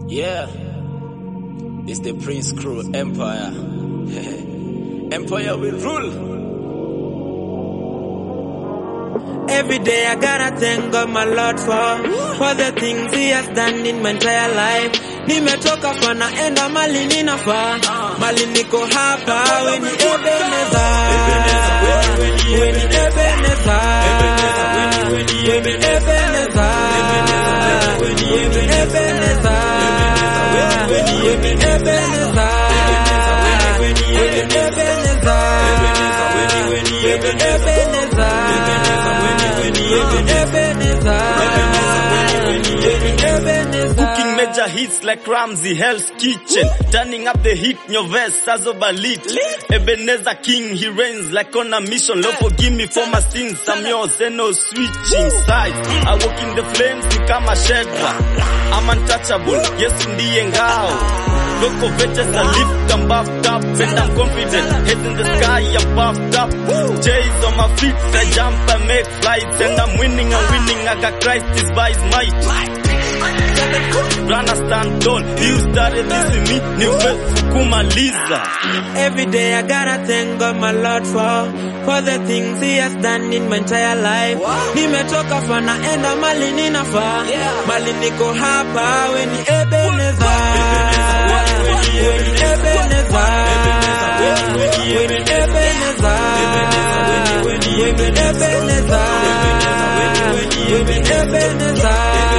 Yeah, it's the Prince Crew Empire. Empire will rule. Every day I gotta thank God my Lord for the things He has done in my entire life. Nimetoka fana enda mali ninafaa, mali niko hapa weni Ebenezer, weni Ebenezer, weni Ebenezer, weni Ebenezer, weni Ebenezer, Cooking major hits like Ramsey Hell's Kitchen, turning up the heat in your verse as Obalit. Ebenezer King, he reigns like on a mission. Lord forgive me for my sins, I'm yours and no switching sides. I walk in the flames, become a shelter. I'm untouchable, yes ndiye ngao. Look of edges, I lift, I'm buffed up, and I'm confident. Heads in the sky, I'm puffed up. J's on my feet, I jump, I make flights, and I'm winning, I got Christ is by His might. Run, I stand tall, you started this in me, new faith, kumaliza. Every day I gotta thank God my Lord for the things He has done in my entire life. Nimetoka fana enda mali ninafaa, mali niko hapa weni Ebenezer, weni Ebenezer, weni Ebenezer, weni Ebenezer, weni Ebenezer.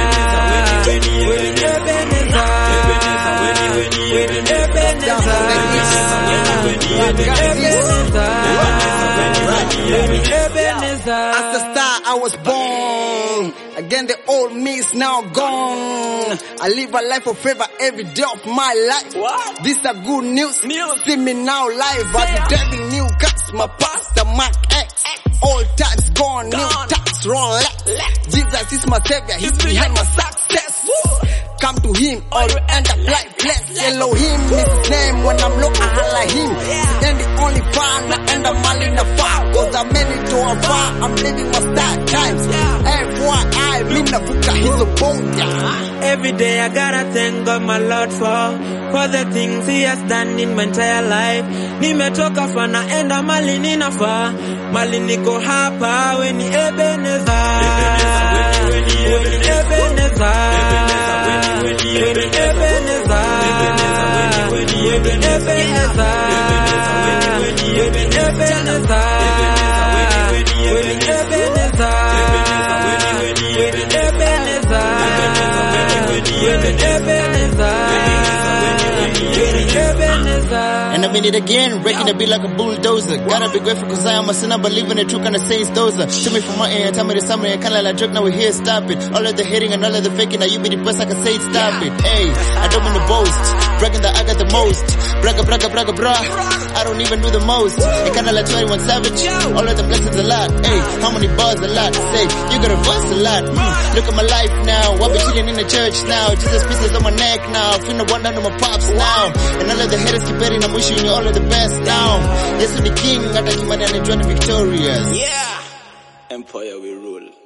As the star I was born, again the old me is now gone. I live a life of favor every day of my life. This is a good news. See me now live. But the devil new cuts my pastor Mark X. Old tax gone, new tax roll left. Jesus is my savior, He's behind my success. Come to Him or you end up lifeless. Elohim is His name when I'm looking at Him. Then the only fan I end up all in the far. Cause I'm many to a far, I'm living my start times. FYI, Minavuka, He's a boat. Every day I gotta thank God my Lord for the things He has done in my entire life. Nimetoka fana enda mali ninafaa, mali niko hapa weni Ebenezer, weni Ebenezer, weni Ebenezer, weni Ebenezer, weni Ebenezer, and I mean it again, breaking the beat like a bulldozer. Gotta be grateful cause I am a sinner, believe in the truth and the saints dozer. Show me from my ear, tell me the summer, kinda like joke, now we here, stop it. All of the hating and all of the faking, now you be the best, I can say it, stop it. Hey, I don't mean to boast, bragging that I got the most. Bragga, bragga, bragga, brah, I don't even do the most. It kinda like 21 Savage, all of the blessings a lot. Hey, how many bars a lot? Say, you gotta bust a lot. Look at my life now, I be chilling in the church now. Jesus pieces on my neck now, finna one down to my pops now. And all of the haters keep betting, I'm wishing you all of the best now. Yes, to the king, I got you money and enjoy the victorious. Yeah, Empire will rule.